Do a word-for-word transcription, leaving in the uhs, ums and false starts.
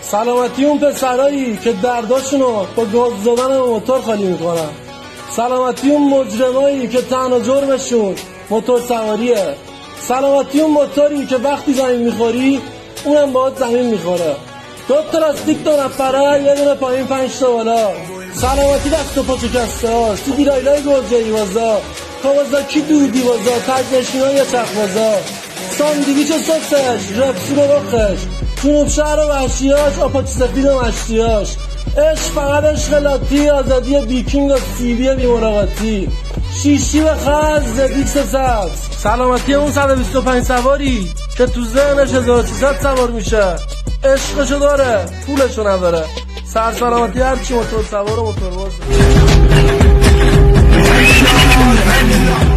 سلامتی اون پسرایی که درداشونو با گاز زدن به موتور خالی میکنن. سلامتی اون مجرمایی که تنها جرمشون موتور سواریه. سلامتی اون موتوری که وقتی زمین میخوری اونم باهات زمین میخوره. دو تا لاستیک دو نفره، یه دونه پایین پنج تا بالا. سلامتی دست و پا شکسته ها، سی دیرایلای گرجه‌ای بازا، کاوازاکی دودی بازا، تجنشینای یه چرخ بازا، ساندویچ سسش، رپسون و رخش، جنوب شهر و وحشیاش، آپاچی سفید و مشتیاش. عشق فقط عشق لاتی، آزادی بیکینگ و سیبی بیمراقاتی، شیشی و خز، زدیکس سبز. سلامتی اون صد و بیست و پنج سواری که تو ذهنش هزار و سیصد سوار میشه، عشقشو داره پولشو نداره. سر سلامتی هرچی موتور سوار و موتور باز.